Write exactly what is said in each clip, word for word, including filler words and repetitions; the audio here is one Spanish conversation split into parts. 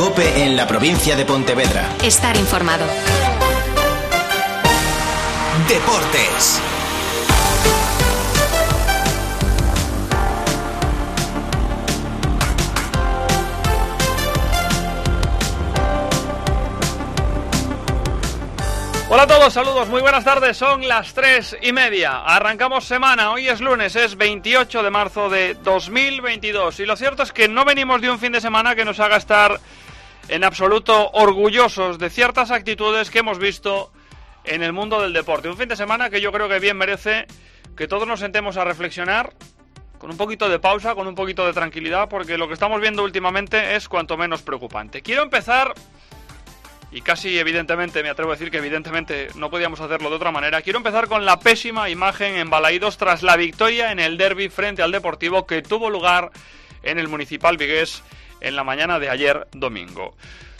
COPE en la provincia de Pontevedra. Estar informado. Deportes. Hola a todos, saludos, muy buenas tardes, son las tres y media, arrancamos semana, hoy es lunes, es veintiocho de marzo de dos mil veintidós y lo cierto es que no venimos de un fin de semana que nos haga estar en absoluto orgullosos de ciertas actitudes que hemos visto en el mundo del deporte, un fin de semana que yo creo que bien merece que todos nos sentemos a reflexionar con un poquito de pausa, con un poquito de tranquilidad, porque lo que estamos viendo últimamente es cuanto menos preocupante. Quiero empezar... Y casi evidentemente, me atrevo a decir que evidentemente no podíamos hacerlo de otra manera. Quiero empezar con la pésima imagen en Balaídos tras la victoria en el derbi frente al Deportivo que tuvo lugar en el Municipal Vigués en la mañana de ayer domingo.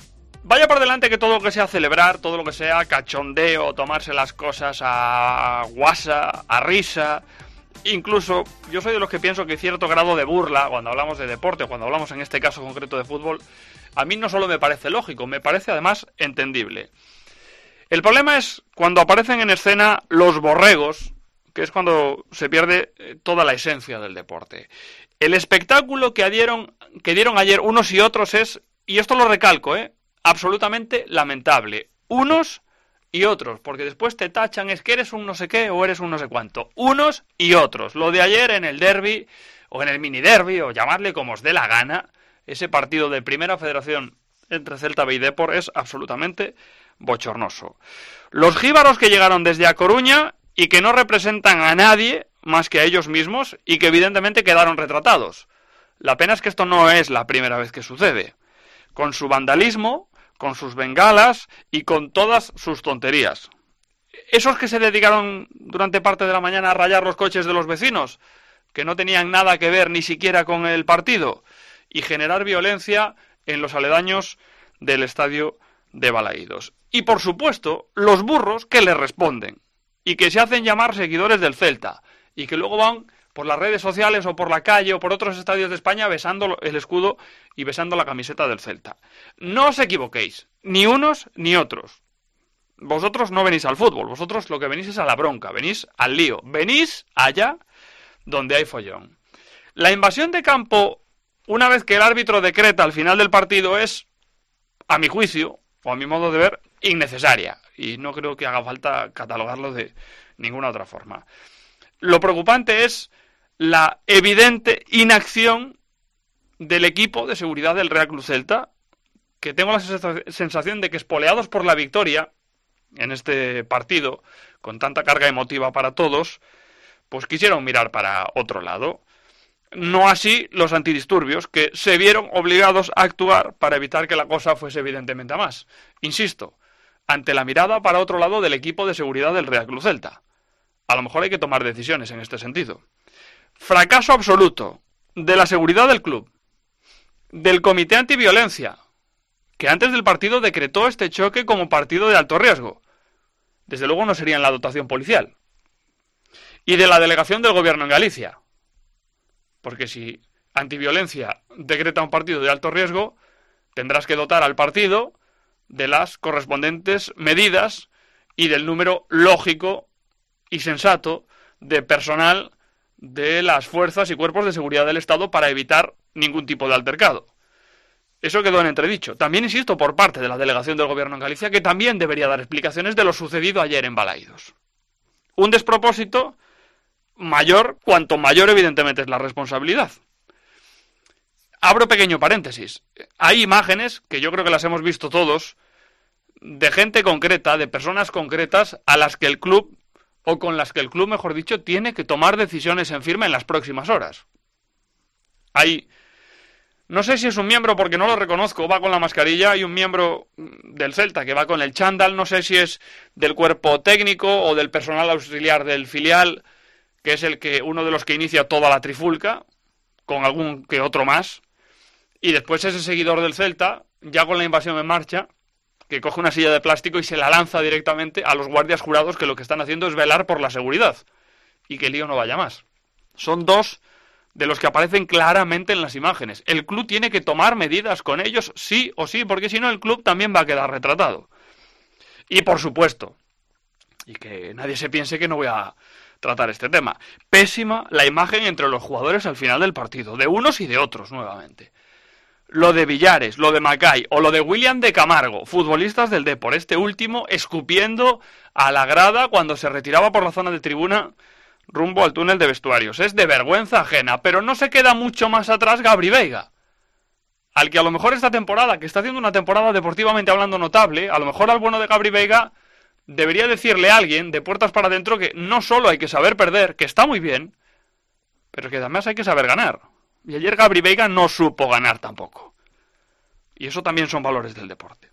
Vaya por delante que todo lo que sea celebrar, todo lo que sea cachondeo, tomarse las cosas a guasa, a risa... Incluso yo soy de los que pienso que cierto grado de burla, cuando hablamos de deporte, cuando hablamos en este caso concreto de fútbol, a mí no solo me parece lógico, me parece además entendible. El problema es cuando aparecen en escena los borregos, que es cuando se pierde toda la esencia del deporte. El espectáculo que dieron, que dieron ayer unos y otros es, y esto lo recalco, ¿eh? absolutamente lamentable. Unos y otros, porque después te tachan, es que eres un no sé qué o eres un no sé cuánto. Unos y otros. Lo de ayer en el derbi, o en el mini derbi, o llamadle como os dé la gana, ese partido de Primera Federación entre Celta B y Depor es absolutamente bochornoso. Los jíbaros que llegaron desde A Coruña y que no representan a nadie más que a ellos mismos y que evidentemente quedaron retratados. La pena es que esto no es la primera vez que sucede. Con su vandalismo, con sus bengalas y con todas sus tonterías. Esos que se dedicaron durante parte de la mañana a rayar los coches de los vecinos, que no tenían nada que ver ni siquiera con el partido, y generar violencia en los aledaños del estadio de Balaídos. Y por supuesto, los burros que le responden, y que se hacen llamar seguidores del Celta, y que luego van por las redes sociales o por la calle o por otros estadios de España besando el escudo y besando la camiseta del Celta. No os equivoquéis, ni unos ni otros. Vosotros no venís al fútbol, vosotros lo que venís es a la bronca, venís al lío, venís allá donde hay follón. La invasión de campo, una vez que el árbitro decreta al final del partido, es, a mi juicio, o a mi modo de ver, innecesaria. Y no creo que haga falta catalogarlo de ninguna otra forma. Lo preocupante es la evidente inacción del equipo de seguridad del Real Club Celta, que tengo la sensación de que, espoleados por la victoria en este partido, con tanta carga emotiva para todos, pues quisieron mirar para otro lado. No así los antidisturbios, que se vieron obligados a actuar para evitar que la cosa fuese evidentemente a más. Insisto, ante la mirada para otro lado del equipo de seguridad del Real Club Celta. A lo mejor hay que tomar decisiones en este sentido. Fracaso absoluto de la seguridad del club, del Comité Antiviolencia, que antes del partido decretó este choque como partido de alto riesgo. Desde luego no sería en la dotación policial. Y de la delegación del gobierno en Galicia. Porque si Antiviolencia decreta un partido de alto riesgo, tendrás que dotar al partido de las correspondientes medidas y del número lógico y sensato de personal de las fuerzas y cuerpos de seguridad del Estado para evitar ningún tipo de altercado. Eso quedó en entredicho. También insisto por parte de la delegación del gobierno en Galicia, que también debería dar explicaciones de lo sucedido ayer en Balaídos. Un despropósito mayor, cuanto mayor evidentemente es la responsabilidad. Abro pequeño paréntesis. Hay imágenes, que yo creo que las hemos visto todos, de gente concreta, de personas concretas a las que el club, o con las que el club, mejor dicho, tiene que tomar decisiones en firme en las próximas horas. Hay, no sé si es un miembro, porque no lo reconozco, va con la mascarilla, hay un miembro del Celta que va con el chándal, no sé si es del cuerpo técnico o del personal auxiliar del filial, que es el que uno de los que inicia toda la trifulca, con algún que otro más, y después ese seguidor del Celta, ya con la invasión en marcha, que coge una silla de plástico y se la lanza directamente a los guardias jurados, que lo que están haciendo es velar por la seguridad y que el lío no vaya más. Son dos de los que aparecen claramente en las imágenes. El club tiene que tomar medidas con ellos sí o sí, porque si no el club también va a quedar retratado. Y por supuesto, y que nadie se piense que no voy a tratar este tema, pésima la imagen entre los jugadores al final del partido, de unos y de otros nuevamente. Lo de Villares, lo de Macay o lo de William de Camargo, futbolistas del Depor, este último escupiendo a la grada cuando se retiraba por la zona de tribuna rumbo al túnel de vestuarios. Es de vergüenza ajena, pero no se queda mucho más atrás Gabri Veiga, al que a lo mejor esta temporada, que está haciendo una temporada deportivamente hablando notable, a lo mejor al bueno de Gabri Veiga debería decirle a alguien de puertas para adentro que no solo hay que saber perder, que está muy bien, pero que además hay que saber ganar. Y ayer Gabri Veiga no supo ganar tampoco. Y eso también son valores del deporte.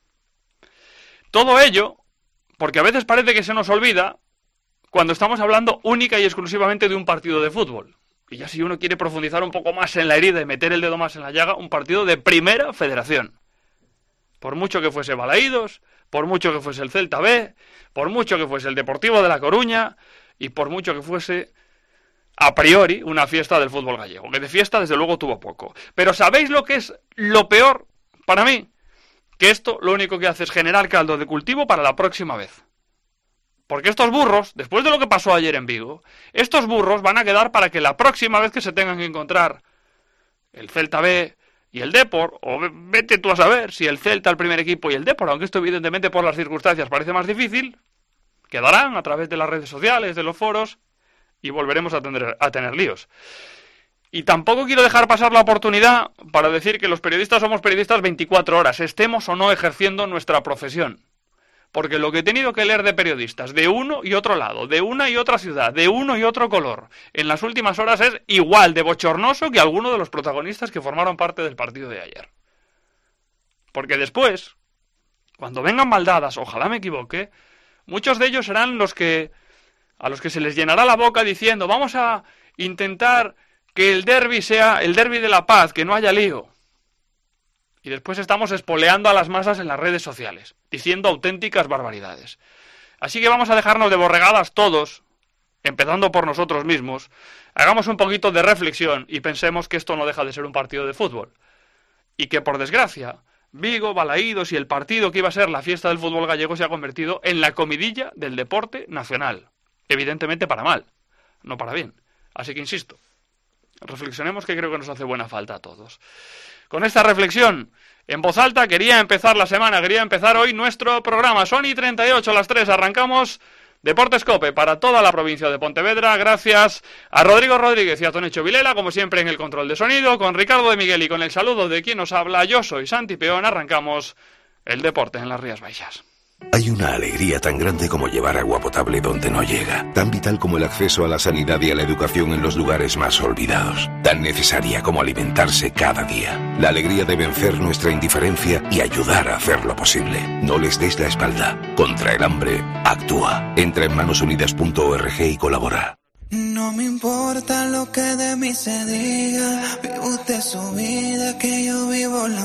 Todo ello, porque a veces parece que se nos olvida cuando estamos hablando única y exclusivamente de un partido de fútbol. Y ya si uno quiere profundizar un poco más en la herida y meter el dedo más en la llaga, un partido de primera federación. Por mucho que fuese Balaídos, por mucho que fuese el Celta B, por mucho que fuese el Deportivo de La Coruña y por mucho que fuese a priori una fiesta del fútbol gallego, que de fiesta desde luego tuvo poco. Pero ¿sabéis lo que es lo peor para mí? Que esto lo único que hace es generar caldo de cultivo para la próxima vez. Porque estos burros, después de lo que pasó ayer en Vigo, estos burros van a quedar para que la próxima vez que se tengan que encontrar el Celta B y el Depor, o vete tú a saber si el Celta, el primer equipo, y el Depor, aunque esto evidentemente por las circunstancias parece más difícil, quedarán a través de las redes sociales, de los foros, y volveremos a tener, a tener líos. Y tampoco quiero dejar pasar la oportunidad para decir que los periodistas somos periodistas veinticuatro horas, estemos o no ejerciendo nuestra profesión. Porque lo que he tenido que leer de periodistas de uno y otro lado, de una y otra ciudad, de uno y otro color, en las últimas horas es igual de bochornoso que alguno de los protagonistas que formaron parte del partido de ayer. Porque después, cuando vengan maldadas, ojalá me equivoque, muchos de ellos serán los que a los que se les llenará la boca diciendo vamos a intentar que el derbi sea el derbi de la paz, que no haya lío. Y después estamos espoleando a las masas en las redes sociales, diciendo auténticas barbaridades. Así que vamos a dejarnos de borregadas todos, empezando por nosotros mismos, hagamos un poquito de reflexión y pensemos que esto no deja de ser un partido de fútbol. Y que por desgracia, Vigo, Balaídos y el partido que iba a ser la fiesta del fútbol gallego se ha convertido en la comidilla del deporte nacional. Evidentemente para mal, no para bien. Así que insisto, reflexionemos, que creo que nos hace buena falta a todos. Con esta reflexión, en voz alta, quería empezar la semana, quería empezar hoy nuestro programa. Son y treinta y ocho a las tres, arrancamos Deportes Cope para toda la provincia de Pontevedra. Gracias a Rodrigo Rodríguez y a Tonecho Vilela, como siempre en el control de sonido, con Ricardo de Miguel y con el saludo de quien nos habla. Yo soy Santi Peón, arrancamos el deporte en las Rías Baixas. Hay una alegría tan grande como llevar agua potable donde no llega, tan vital como el acceso a la sanidad y a la educación en los lugares más olvidados, tan necesaria como alimentarse cada día. La alegría de vencer nuestra indiferencia y ayudar a hacerlo posible. No les des la espalda. Contra el hambre, actúa. Entra en manos unidas punto org y colabora. No me importa lo que de mí se diga, vive usted su vida, que yo vivo la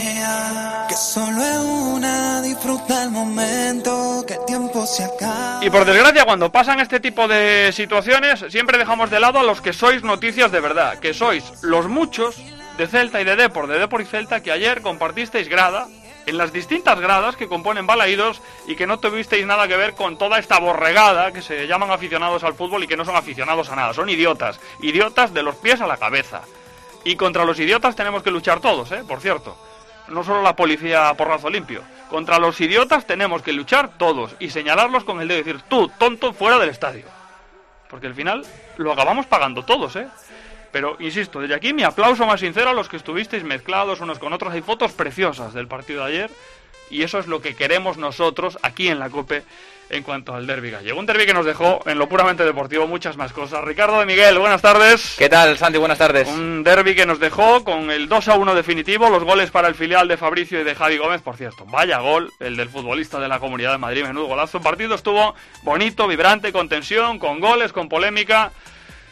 mía, que solo es una, disfruta el momento, que el tiempo se acaba. Y por desgracia, cuando pasan este tipo de situaciones, siempre dejamos de lado a los que sois noticias de verdad, que sois los muchos de Celta y de Depor, de Depor y Celta, que ayer compartisteis grada en las distintas gradas que componen Balaídos y que no tuvisteis nada que ver con toda esta borregada que se llaman aficionados al fútbol y que no son aficionados a nada, son idiotas, idiotas de los pies a la cabeza. Y contra los idiotas tenemos que luchar todos, ¿eh? Por cierto, no solo la policía a porrazo limpio, contra los idiotas tenemos que luchar todos y señalarlos con el dedo y decir, tú, tonto, fuera del estadio. Porque al final lo acabamos pagando todos, ¿eh? Pero, insisto, desde aquí mi aplauso más sincero a los que estuvisteis mezclados unos con otros. Hay fotos preciosas del partido de ayer y eso es lo que queremos nosotros aquí en la COPE en cuanto al derbi gallego. Un derbi que nos dejó en lo puramente deportivo muchas más cosas. Ricardo de Miguel, buenas tardes. ¿Qué tal, Santi? Buenas tardes. Un derbi que nos dejó con el dos a uno definitivo, los goles para el filial de Fabricio y de Javi Gómez. Por cierto, vaya gol, el del futbolista de la Comunidad de Madrid, menudo golazo. El partido estuvo bonito, vibrante, con tensión, con goles, con polémica.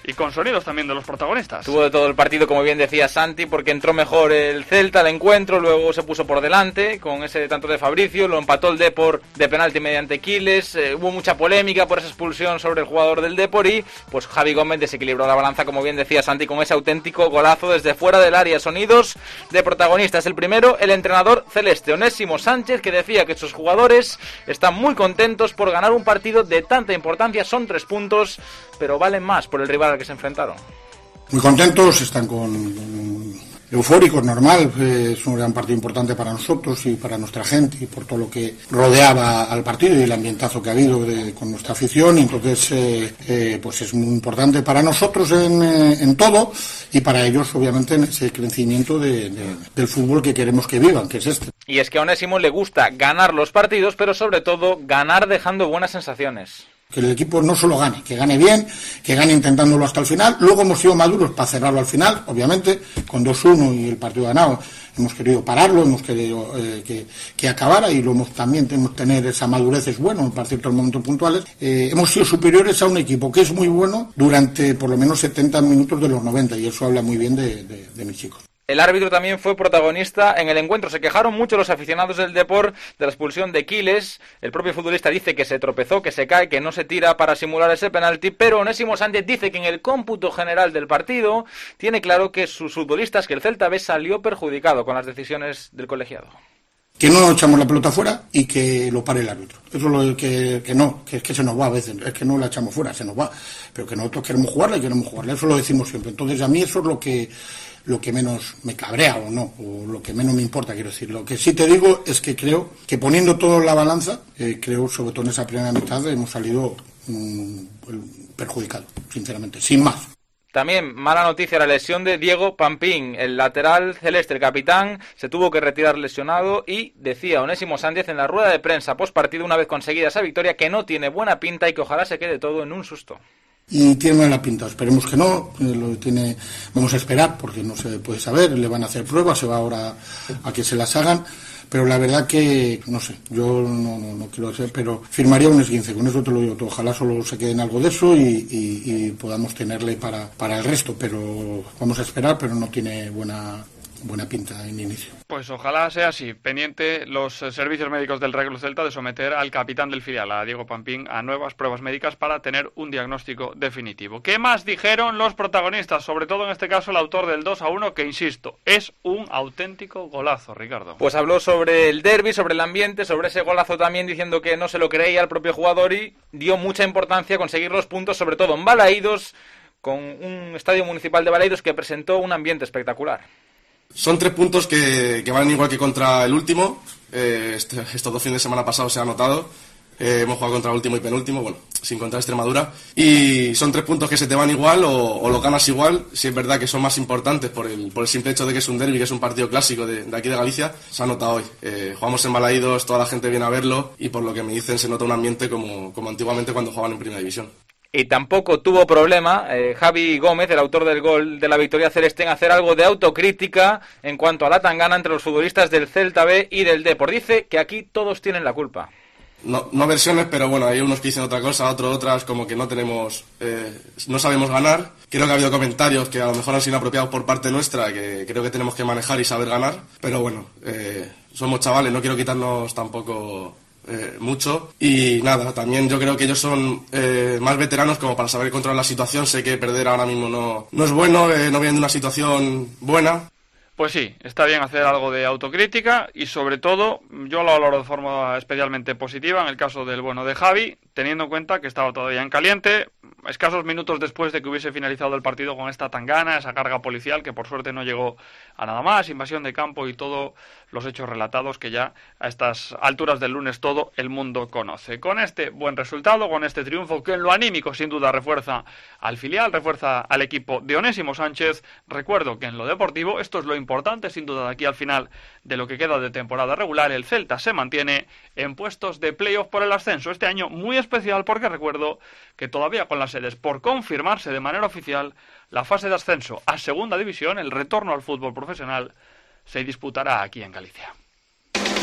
y con sonidos también de los protagonistas. Tuvo de todo el partido, como bien decía Santi, porque entró mejor el Celta al encuentro, luego se puso por delante con ese tanto de Fabricio, lo empató el Depor de penalti mediante Quiles, eh, hubo mucha polémica por esa expulsión sobre el jugador del Depor y pues Javi Gómez desequilibró la balanza, como bien decía Santi, con ese auténtico golazo desde fuera del área. Sonidos de protagonistas. El primero, el entrenador celeste, Onésimo Sánchez, que decía que sus jugadores están muy contentos por ganar un partido de tanta importancia. Son tres puntos, pero valen más por el rival al que se enfrentaron. Muy contentos, están con, con eufóricos, normal, es un gran partido importante para nosotros y para nuestra gente y por todo lo que rodeaba al partido y el ambientazo que ha habido de, con nuestra afición, y entonces eh, eh, pues es muy importante para nosotros en, en todo y para ellos obviamente en ese crecimiento de, de, del fútbol que queremos que vivan, que es este. Y es que a Onésimo le gusta ganar los partidos, pero sobre todo ganar dejando buenas sensaciones. Que el equipo no solo gane, que gane bien, que gane intentándolo hasta el final. Luego hemos sido maduros para cerrarlo al final, obviamente, con dos uno y el partido ganado. Hemos querido pararlo, hemos querido eh, que, que acabara y lo hemos, también tenemos que tener esa madurez, es bueno para ciertos momentos puntuales. Eh, hemos sido superiores a un equipo que es muy bueno durante por lo menos setenta minutos de los noventa y eso habla muy bien de, de, de mis chicos. El árbitro también fue protagonista en el encuentro. Se quejaron mucho los aficionados del Depor de la expulsión de Quiles. El propio futbolista dice que se tropezó, que se cae, que no se tira para simular ese penalti, pero Onésimo Sánchez dice que en el cómputo general del partido tiene claro que sus futbolistas, que el Celta B salió perjudicado con las decisiones del colegiado. Que no echamos la pelota fuera y que lo pare el árbitro. Eso es lo que, que no, que es que se nos va a veces, es que no la echamos fuera, se nos va. Pero que nosotros queremos jugarla y queremos jugarla, eso lo decimos siempre. Entonces a mí eso es lo que lo que menos me cabrea o no, o lo que menos me importa, quiero decir. Lo que sí te digo es que creo que poniendo todo en la balanza, eh, creo, sobre todo en esa primera mitad, hemos salido mmm, perjudicados, sinceramente, sin más. También mala noticia, la lesión de Diego Pampín, el lateral celeste, el capitán, se tuvo que retirar lesionado y decía Onésimo Sánchez en la rueda de prensa post partido, una vez conseguida esa victoria, que no tiene buena pinta y que ojalá se quede todo en un susto. Y tiene mala pinta, esperemos que no, eh, lo tiene, vamos a esperar porque no se puede saber, le van a hacer pruebas, se va ahora a que se las hagan, pero la verdad que, no sé, yo no, no, no quiero decir, pero firmaría un esguince, con eso te lo digo todo, ojalá solo se quede en algo de eso y, y, y podamos tenerle para, para el resto, pero vamos a esperar, pero no tiene buena... buena pinta en inicio. Pues ojalá sea así. Pendiente los servicios médicos del Real Club Celta de someter al capitán del filial, a Diego Pampín, a nuevas pruebas médicas para tener un diagnóstico definitivo. ¿Qué más dijeron los protagonistas? Sobre todo en este caso el autor del dos a uno, que insisto, es un auténtico golazo, Ricardo. Pues habló sobre el derbi, sobre el ambiente, sobre ese golazo también, diciendo que no se lo creía el propio jugador y dio mucha importancia a conseguir los puntos, sobre todo en Balaídos, con un estadio municipal de Balaídos que presentó un ambiente espectacular. Son tres puntos que, que valen igual que contra el último. Eh, este, estos dos fines de semana pasados se ha notado. Eh, hemos jugado contra el último y penúltimo, bueno, sin contar Extremadura. Y son tres puntos que se te van igual o, o lo ganas igual. Si es verdad que son más importantes por el, por el simple hecho de que es un derbi, que es un partido clásico de, de aquí de Galicia. Se ha notado hoy. Eh, jugamos en Balaídos, toda la gente viene a verlo y por lo que me dicen se nota un ambiente como, como antiguamente cuando jugaban en Primera División. Y tampoco tuvo problema eh, Javi Gómez, el autor del gol de la victoria celeste, en hacer algo de autocrítica en cuanto a la tangana entre los futbolistas del Celta B y del Depor. Dice que aquí todos tienen la culpa. No, no versiones, pero bueno, hay unos que dicen otra cosa, otros otras, como que no tenemos, eh, no sabemos ganar. Creo que ha habido comentarios que a lo mejor han sido inapropiados por parte nuestra, que creo que tenemos que manejar y saber ganar. Pero bueno, eh, somos chavales, no quiero quitarnos tampoco... Eh, mucho y nada, también yo creo que ellos son eh, más veteranos como para saber controlar la situación. Sé que perder ahora mismo no, no es bueno, eh, no vienen de una situación buena. Pues sí, está bien hacer algo de autocrítica y sobre todo yo lo valoro de forma especialmente positiva en el caso del bueno de Javi, teniendo en cuenta que estaba todavía en caliente, escasos minutos después de que hubiese finalizado el partido con esta tangana, esa carga policial que por suerte no llegó a nada más, invasión de campo y todos los hechos relatados que ya a estas alturas del lunes todo el mundo conoce. Con este buen resultado, con este triunfo que en lo anímico sin duda refuerza al filial, refuerza al equipo de Onésimo Sánchez, recuerdo que en lo deportivo esto es lo importante sin duda de aquí al final de lo que queda de temporada regular. El Celta se mantiene en puestos de playoff por el ascenso, este año muy especial porque recuerdo que todavía con las sedes por confirmarse de manera oficial, la fase de ascenso a segunda división, el retorno al fútbol profesional, se disputará aquí en Galicia.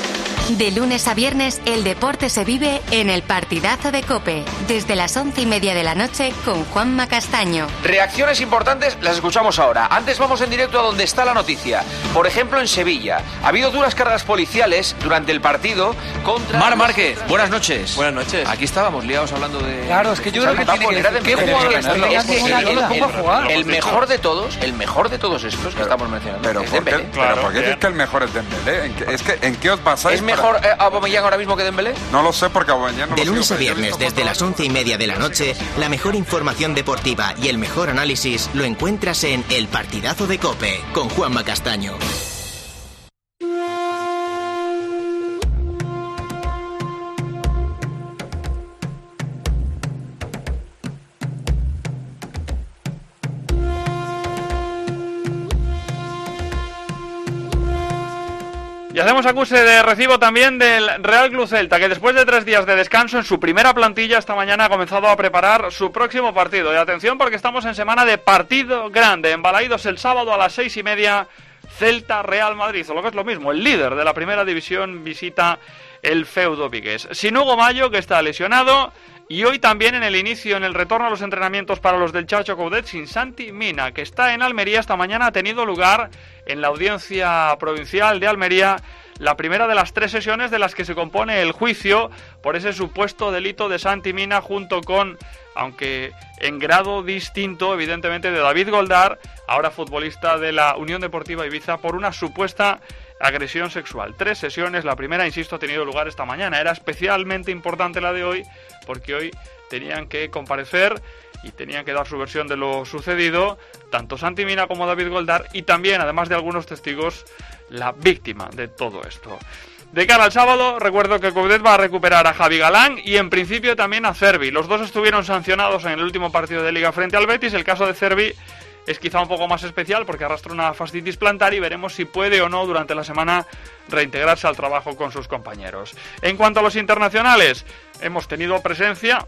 De lunes a viernes, el deporte se vive en el partidazo de COPE, desde las once y media de la noche con Juanma Castaño. Reacciones importantes las escuchamos ahora. Antes vamos en directo a donde está la noticia. Por ejemplo, en Sevilla. Ha habido duras cargas policiales durante el partido contra... Mar Márquez, buenas noches. Buenas noches. Aquí estábamos liados hablando de... Claro, es que yo creo que tiene que decir... ¿Qué jugadores tenían que jugar? El mejor de todos, el mejor de todos estos que estamos mencionando pero es ¿por qué, Dembélé. pero ¿por qué dices que el mejor es Dembélé? ¿En qué, es que, ¿en qué os basáis? ¿Es mejor eh, Aubameyang ahora mismo que Dembélé? No lo sé porque Aubameyang no De lo lunes a sigo, viernes, desde las once y media de la noche, la mejor información deportiva y el mejor análisis lo encuentras en El Partidazo de COPE, con Juanma Castaño. Y hacemos acuse de recibo también del Real Club Celta, que después de tres días de descanso en su primera plantilla esta mañana ha comenzado a preparar su próximo partido. Y atención porque estamos en semana de partido grande, en Balaídos el sábado a las seis y media, Celta Real Madrid, o lo que es lo mismo, el líder de la primera división visita el feudo vigués. Sin Hugo Mayo, que está lesionado, y hoy también en el inicio, en el retorno a los entrenamientos para los del Chacho Coudet, sin Santi Mina, que está en Almería. Esta mañana ha tenido lugar en la Audiencia Provincial de Almería la primera de las tres sesiones de las que se compone el juicio por ese supuesto delito de Santi Mina, junto con, aunque en grado distinto, evidentemente, de David Goldar, ahora futbolista de la Unión Deportiva Ibiza, por una supuesta agresión sexual. Tres sesiones, la primera, insisto, ha tenido lugar esta mañana. Era especialmente importante la de hoy, porque hoy tenían que comparecer y tenían que dar su versión de lo sucedido, tanto Santi Mina como David Goldar, y también, además de algunos testigos, la víctima de todo esto. De cara al sábado, recuerdo que Coudet va a recuperar a Javi Galán y en principio también a Cervi. Los dos estuvieron sancionados en el último partido de Liga frente al Betis. El caso de Cervi es quizá un poco más especial porque arrastra una fascitis plantar y veremos si puede o no durante la semana reintegrarse al trabajo con sus compañeros. En cuanto a los internacionales, hemos tenido presencia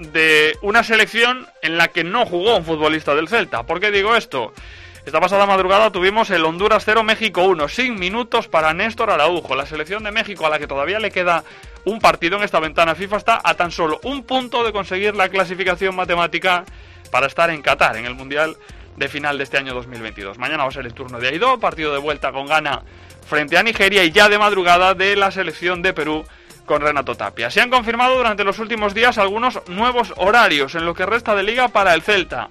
de una selección en la que no jugó un futbolista del Celta. ¿Por qué digo esto? Esta pasada madrugada tuvimos el Honduras cero, México uno, sin minutos para Néstor Araujo. La selección de México, a la que todavía le queda un partido en esta ventana FIFA, está a tan solo un punto de conseguir la clasificación matemática para estar en Qatar, en el Mundial de final de este año dos mil veintidós. Mañana va a ser el turno de Aidó, partido de vuelta con Ghana frente a Nigeria, y ya de madrugada de la selección de Perú con Renato Tapia. Se han confirmado durante los últimos días algunos nuevos horarios en lo que resta de liga para el Celta.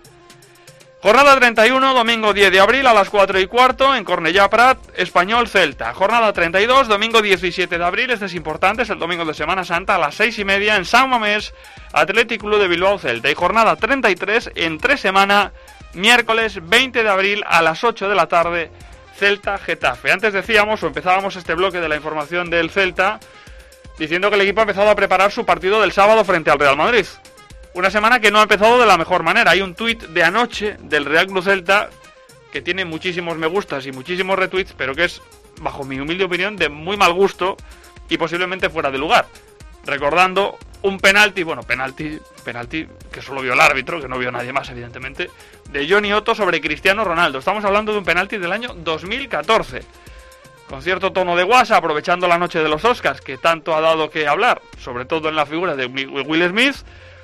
Jornada treinta y uno, domingo diez de abril a las cuatro y cuarto en Cornellá Prat, Español Celta. Jornada treinta y dos, domingo diecisiete de abril, este es importante, es el domingo de Semana Santa, a las seis y media en San Mamés, Athletic Club de Bilbao Celta. Y jornada treinta y tres, en tres semanas, miércoles veinte de abril a las ocho de la tarde, Celta Getafe. Antes decíamos, o empezábamos este bloque de la información del Celta, diciendo que el equipo ha empezado a preparar su partido del sábado frente al Real Madrid. Una semana que no ha empezado de la mejor manera. Hay un tuit de anoche del Real Club Celta que tiene muchísimos me gustas y muchísimos retweets, pero que es, bajo mi humilde opinión, de muy mal gusto y posiblemente fuera de lugar. Recordando un penalti, bueno, penalti, penalti que solo vio el árbitro, que no vio nadie más, evidentemente, de Johnny Otto sobre Cristiano Ronaldo. Estamos hablando de un penalti del año dos mil catorce. Con cierto tono de guasa, aprovechando la noche de los Oscars, que tanto ha dado que hablar, sobre todo en la figura de Will Smith,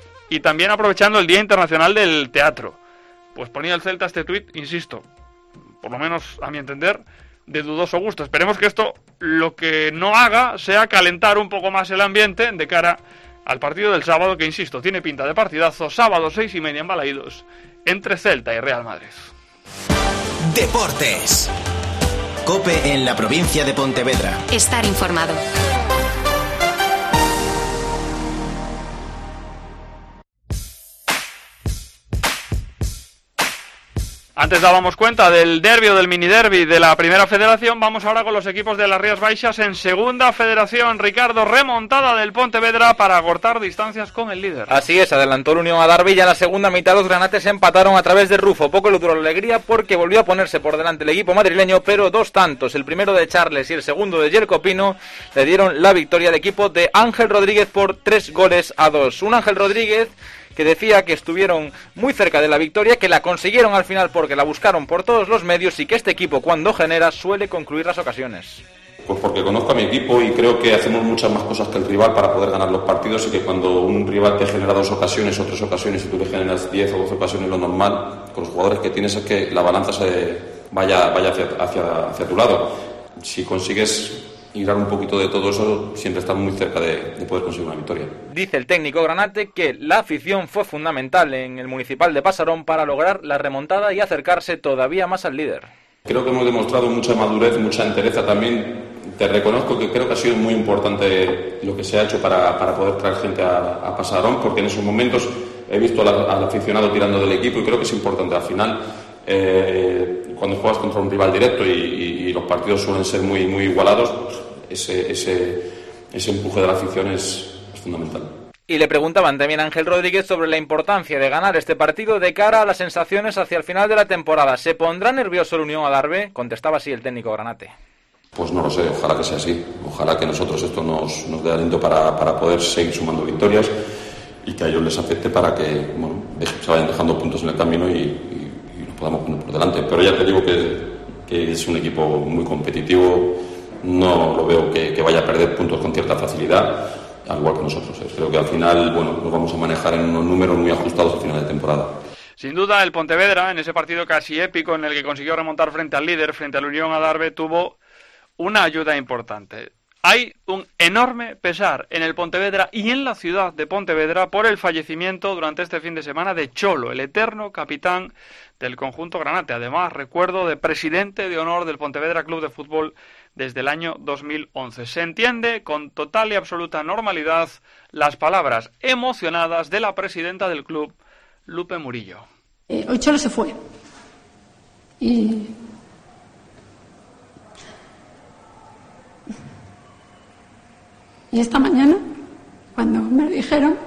y también aprovechando el Día Internacional del Teatro. Pues ponía el Celta este tuit, insisto, por lo menos a mi entender, de dudoso gusto. Esperemos que esto lo que no haga sea calentar un poco más el ambiente de cara al partido del sábado, que insisto, tiene pinta de partidazo, sábado seis y media en Balaídos, entre Celta y Real Madrid. Deportes. COPE en la provincia de Pontevedra. Estar informado. Antes dábamos cuenta del derbi o del mini derbi de la Primera Federación. Vamos ahora con los equipos de las Rías Baixas en Segunda Federación. Ricardo, remontada del Pontevedra para acortar distancias con el líder. Así es, adelantó el Unión a Darby. Ya en la segunda mitad los granates empataron a través de Rufo. Poco le duró la alegría porque volvió a ponerse por delante el equipo madrileño, pero dos tantos, el primero de Charles y el segundo de Jerko Pino, le dieron la victoria al equipo de Ángel Rodríguez por tres goles a dos. Un Ángel Rodríguez que decía que estuvieron muy cerca de la victoria, que la consiguieron al final porque la buscaron por todos los medios y que este equipo, cuando genera, suele concluir las ocasiones. Pues porque conozco a mi equipo y creo que hacemos muchas más cosas que el rival para poder ganar los partidos, y que cuando un rival te genera dos ocasiones o tres ocasiones y tú le generas diez o doce ocasiones, lo normal con los jugadores que tienes es que la balanza se vaya, vaya hacia, hacia, hacia tu lado. Si consigues hilar un poquito de todo eso, siempre estás muy cerca de, de poder conseguir una victoria. Dice el técnico granate que la afición fue fundamental en el Municipal de Pasarón para lograr la remontada y acercarse todavía más al líder. Creo que hemos demostrado mucha madurez, mucha entereza también. Te reconozco que creo que ha sido muy importante lo que se ha hecho para, para poder traer gente a, a Pasarón, porque en esos momentos he visto al, al aficionado tirando del equipo y creo que es importante. Al final, eh, cuando juegas contra un rival directo y, y, y los partidos suelen ser muy, muy igualados, pues ese, ese, ese empuje de la afición es, es fundamental. Y le preguntaban también a Ángel Rodríguez sobre la importancia de ganar este partido de cara a las sensaciones hacia el final de la temporada. ¿Se pondrá nervioso el Unión Adarve? Contestaba así el técnico granate. Pues no lo sé, ojalá que sea así. Ojalá que nosotros esto nos, nos dé aliento para, para poder seguir sumando victorias y que a ellos les afecte para que bueno, se vayan dejando puntos en el camino y, y, y nos podamos poner por delante. Pero ya te digo que, que es un equipo muy competitivo, no lo veo que, que vaya a perder puntos con cierta facilidad, al igual que nosotros. Creo que al final bueno, nos vamos a manejar en unos números muy ajustados al final de temporada. Sin duda, el Pontevedra, en ese partido casi épico en el que consiguió remontar frente al líder, frente al Unión Adarve, tuvo una ayuda importante. Hay un enorme pesar en el Pontevedra y en la ciudad de Pontevedra por el fallecimiento durante este fin de semana de Cholo, el eterno capitán del conjunto granate. Además, recuerdo de presidente de honor del Pontevedra Club de Fútbol desde el año dos mil once. Se entiende con total y absoluta normalidad las palabras emocionadas de la presidenta del club, Lupe Murillo. Eh, hoy Cholo se fue. Y... Y esta mañana, cuando me lo dijeron,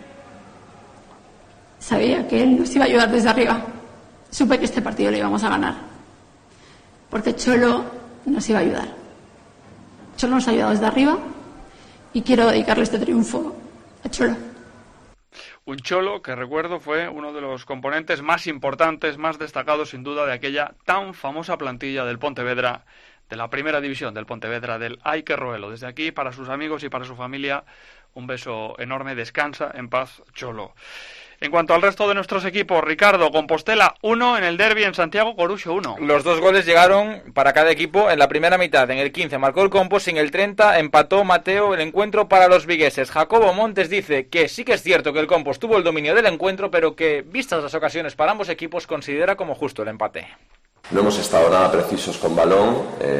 sabía que él nos iba a ayudar desde arriba. Supe que este partido lo íbamos a ganar. Porque Cholo nos iba a ayudar. Cholo nos ha ayudado desde arriba y quiero dedicarle este triunfo a Cholo. Un Cholo que, recuerdo, fue uno de los componentes más importantes, más destacados sin duda de aquella tan famosa plantilla del Pontevedra, de la primera división del Pontevedra, del Ay que Roelo. Desde aquí, para sus amigos y para su familia, un beso enorme. Descansa en paz, Cholo. En cuanto al resto de nuestros equipos, Ricardo, Compostela uno en el derbi en Santiago, Coruxo uno. Los dos goles llegaron para cada equipo en la primera mitad. En el quince marcó el Compos y en el treinta empató Mateo el encuentro para los vigueses. Jacobo Montes dice que sí que es cierto que el Compos tuvo el dominio del encuentro, pero que, vistas las ocasiones para ambos equipos, considera como justo el empate. No hemos estado nada precisos con balón,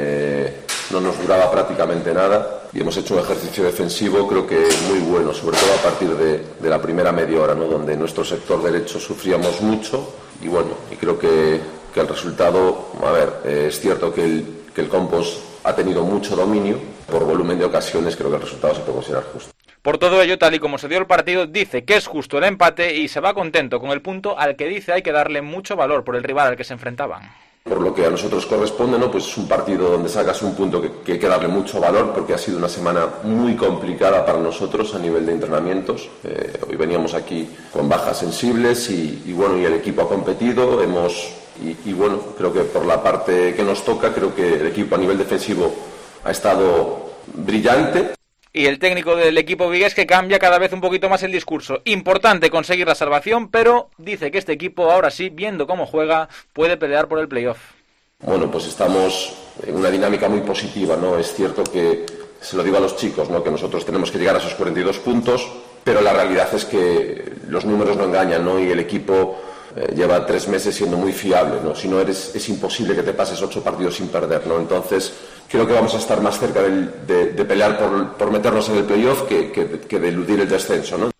eh, no nos duraba prácticamente nada y hemos hecho un ejercicio defensivo creo que muy bueno, sobre todo a partir de, de la primera media hora, ¿no? Donde en nuestro sector derecho sufríamos mucho y bueno, y creo que, que el resultado, a ver, eh, es cierto que el, que el Compos ha tenido mucho dominio, por volumen de ocasiones creo que el resultado se puede considerar justo. Por todo ello, tal y como se dio el partido, dice que es justo el empate y se va contento con el punto al que dice hay que darle mucho valor por el rival al que se enfrentaban. Por lo que a nosotros corresponde, ¿no? Pues es un partido donde sacas un punto que, que hay que darle mucho valor porque ha sido una semana muy complicada para nosotros a nivel de entrenamientos. Eh, hoy veníamos aquí con bajas sensibles y, y bueno, y el equipo ha competido, hemos y, y bueno, creo que por la parte que nos toca, creo que el equipo a nivel defensivo ha estado brillante. Y el técnico del equipo vigués que cambia cada vez un poquito más el discurso. Importante conseguir la salvación, pero dice que este equipo ahora sí, viendo cómo juega, puede pelear por el playoff. Bueno, pues estamos en una dinámica muy positiva, ¿no? Es cierto que, se lo digo a los chicos, ¿no? Que nosotros tenemos que llegar a esos cuarenta y dos puntos, pero la realidad es que los números no engañan, ¿no? Y el equipo eh, lleva tres meses siendo muy fiable, ¿no? Si no eres, es imposible que te pases ocho partidos sin perder, ¿no? Entonces, creo que vamos a estar más cerca del, de, de pelear por, por meternos en el playoff que, que, que de eludir el descenso, ¿no?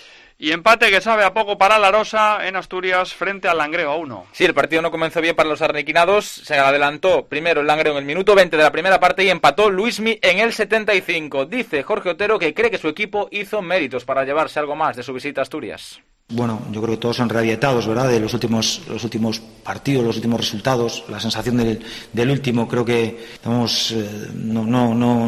Y empate que sabe a poco para la Arosa en Asturias frente al Langreo a uno. Sí, el partido no comenzó bien para los arlequinados. Se adelantó primero el Langreo en el minuto veinte de la primera parte y empató Luismi en el setenta y cinco. Dice Jorge Otero que cree que su equipo hizo méritos para llevarse algo más de su visita a Asturias. Bueno, yo creo que todos son rabietados, ¿verdad?, de los últimos los últimos partidos, los últimos resultados, la sensación del, del último. Creo que vamos, eh, no, no, no,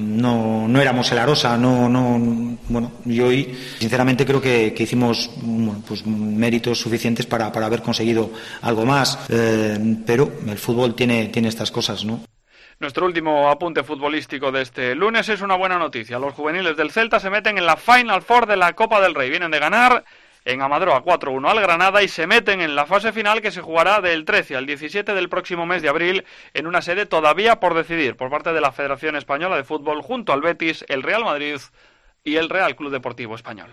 no, no éramos el Arosa, no, no, bueno, yo hoy sinceramente creo que, que hicimos bueno, pues méritos suficientes para, para haber conseguido algo más, eh, pero el fútbol tiene, tiene estas cosas, ¿no? Nuestro último apunte futbolístico de este lunes es una buena noticia. Los juveniles del Celta se meten en la Final Four de la Copa del Rey. Vienen de ganar en Amadroa cuatro uno al Granada y se meten en la fase final que se jugará del trece al diecisiete del próximo mes de abril en una sede todavía por decidir por parte de la Federación Española de Fútbol junto al Betis, el Real Madrid y el Real Club Deportivo Español.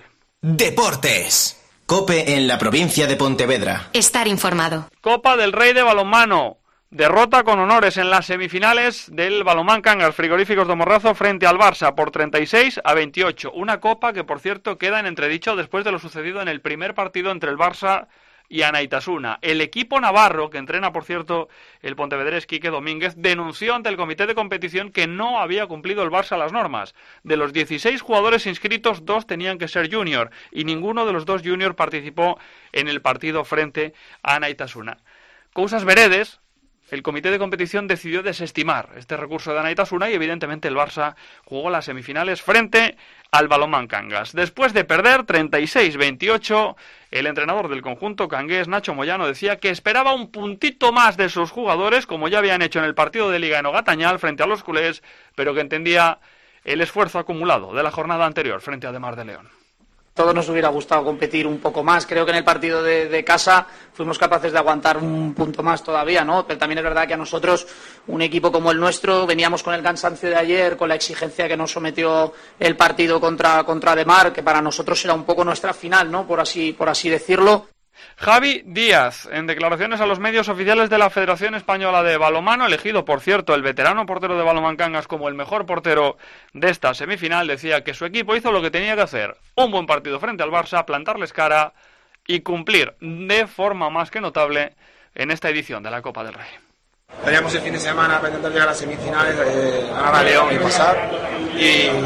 Deportes. COPE en la provincia de Pontevedra. Estar informado. Copa del Rey de balonmano. Derrota con honores en las semifinales del Balonmán Cangas Frigoríficos de Morrazo frente al Barça por treinta y seis a veintiocho. Una copa que, por cierto, queda en entredicho después de lo sucedido en el primer partido entre el Barça y Anaitasuna. El equipo navarro, que entrena, por cierto, el pontevedrés Quique Domínguez, denunció ante el comité de competición que no había cumplido el Barça las normas. De los dieciséis jugadores inscritos, dos tenían que ser junior y ninguno de los dos junior participó en el partido frente a Anaitasuna. Cousas veredes. El comité de competición decidió desestimar este recurso de Anaitasuna y evidentemente el Barça jugó las semifinales frente al Balonmán Cangas. Después de perder treinta y seis veintiocho, el entrenador del conjunto cangués, Nacho Moyano, decía que esperaba un puntito más de sus jugadores, como ya habían hecho en el partido de Liga en Ogatañal frente a los culés, pero que entendía el esfuerzo acumulado de la jornada anterior frente a Demar de León. Todos nos hubiera gustado competir un poco más. Creo que en el partido de, de casa fuimos capaces de aguantar un punto más todavía, ¿no? Pero también es verdad que a nosotros, un equipo como el nuestro, veníamos con el cansancio de ayer, con la exigencia que nos sometió el partido contra, contra Demar, que para nosotros era un poco nuestra final, ¿no? Por así, por así decirlo. Javi Díaz, en declaraciones a los medios oficiales de la Federación Española de Balonmano, elegido, por cierto, el veterano portero de Balonmán Cangas como el mejor portero de esta semifinal, decía que su equipo hizo lo que tenía que hacer, un buen partido frente al Barça, plantarles cara y cumplir de forma más que notable en esta edición de la Copa del Rey. Teníamos el fin de semana para intentar llegar a las semifinales, eh, ganar a León y pasar y,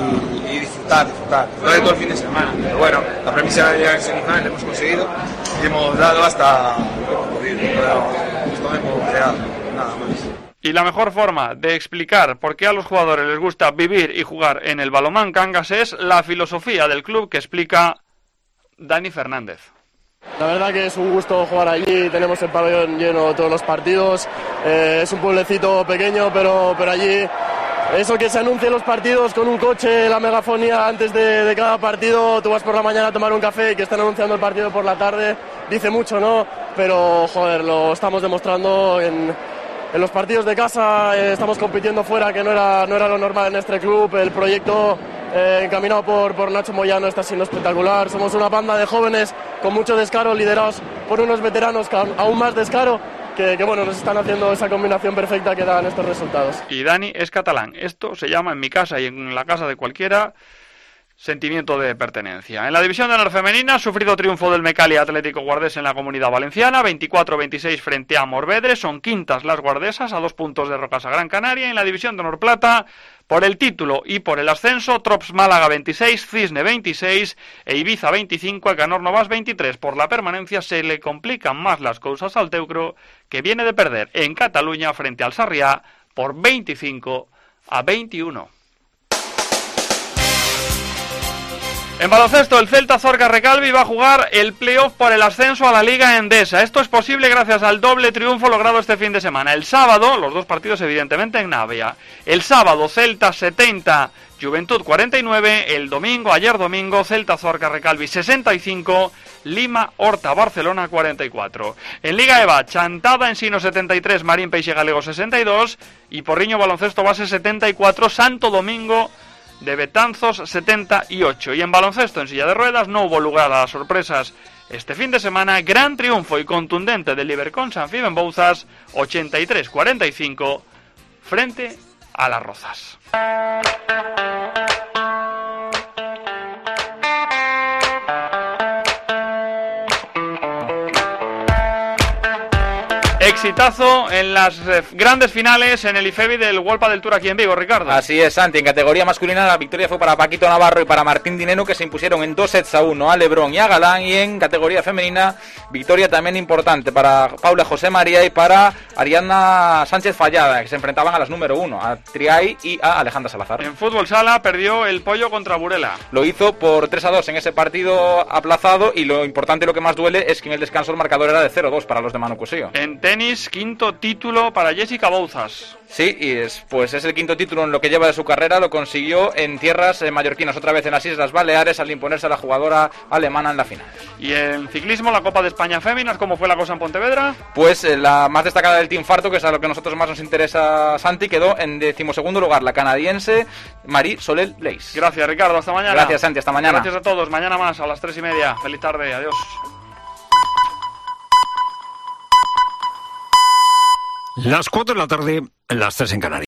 y disfrutar, disfrutar, no de todo el fin de semana, pero bueno, la premisa de llegar a las semifinales la hemos conseguido y hemos dado hasta lo que hemos podido, pero esto hemos llegado, nada más. Y la mejor forma de explicar por qué a los jugadores les gusta vivir y jugar en el Balonmán Cangas es la filosofía del club que explica Dani Fernández. La verdad que es un gusto jugar allí, tenemos el pabellón lleno todos los partidos, eh, es un pueblecito pequeño, pero, pero allí eso que se anuncien los partidos con un coche, la megafonía antes de, de cada partido, tú vas por la mañana a tomar un café y que están anunciando el partido por la tarde, dice mucho, ¿no? Pero joder, lo estamos demostrando en, en los partidos de casa, eh, estamos compitiendo fuera, que no era, no era lo normal en este club, el proyecto Eh, encaminado por, por Nacho Moyano está siendo espectacular. Somos una banda de jóvenes con mucho descaro, liderados por unos veteranos con aún más descaro, que, que bueno, nos están haciendo esa combinación perfecta que dan estos resultados. Y Dani es catalán. Esto se llama en mi casa y en la casa de cualquiera sentimiento de pertenencia. En la división de honor femenina, sufrido triunfo del Mecalia Atlético Guardés en la Comunidad Valenciana, veinticuatro veintiséis frente a Morvedre, son quintas las guardesas a dos puntos de Rocasa Gran Canaria. En la división de honor plata, por el título y por el ascenso, Trops Málaga veintiséis, Cisne veintiséis e Ibiza veinticinco, Ecanor Novas veintitrés. Por la permanencia se le complican más las cosas al Teucro, que viene de perder en Cataluña frente al Sarriá por veinticinco a veintiuno. En baloncesto, el Celta Zorca Recalvi va a jugar el playoff por el ascenso a la Liga Endesa. Esto es posible gracias al doble triunfo logrado este fin de semana. El sábado, los dos partidos evidentemente en Navia. El sábado, Celta setenta, Juventud cuarenta y nueve. El domingo, ayer domingo, Celta Zorca Recalvi sesenta y cinco, Lima Horta Barcelona cuarenta y cuatro. En Liga EVA, Chantada Ensino setenta y tres, Marín Peixe Galego sesenta y dos y Porriño Baloncesto Base setenta y cuatro, Santo Domingo de Betanzos setenta y ocho. Y en baloncesto en silla de ruedas no hubo lugar a las sorpresas este fin de semana. Gran triunfo y contundente del Libercon Sanfib en Bouzas, ochenta y tres cuarenta y cinco frente a las Rozas. Exitazo en las eh, grandes finales en el IFEBI del World Padel Tour aquí en Vigo, Ricardo. Así es, Santi. En categoría masculina la victoria fue para Paquito Navarro y para Martín Dineno, que se impusieron en dos sets a uno a Lebrón y a Galán. Y en categoría femenina, victoria también importante para Paula José María y para Ariadna Sánchez Fallada, que se enfrentaban a las número uno, a Triay y a Alejandra Salazar. En fútbol sala perdió el Pollo contra Burela. Lo hizo por tres a dos en ese partido aplazado, y lo importante y lo que más duele es que en el descanso el marcador era de cero dos para los de Manu Cosío. En tenis, tenis, quinto título para Jessica Bouzas. Sí, y es, pues es el quinto título en lo que lleva de su carrera, lo consiguió en tierras eh, mallorquinas, otra vez en las Islas Baleares, al imponerse a la jugadora alemana en la final. Y en ciclismo, la Copa de España Féminas, ¿cómo fue la cosa en Pontevedra? Pues eh, la más destacada del Team Farto, que es a lo que a nosotros más nos interesa, Santi, quedó en decimosegundo lugar la canadiense Marie Solel Blaise. Gracias, Ricardo, hasta mañana. Gracias, Santi, hasta mañana. Gracias a todos, mañana más a las tres y media. Feliz tarde, adiós. Las cuatro de la tarde, las tres en Canarias.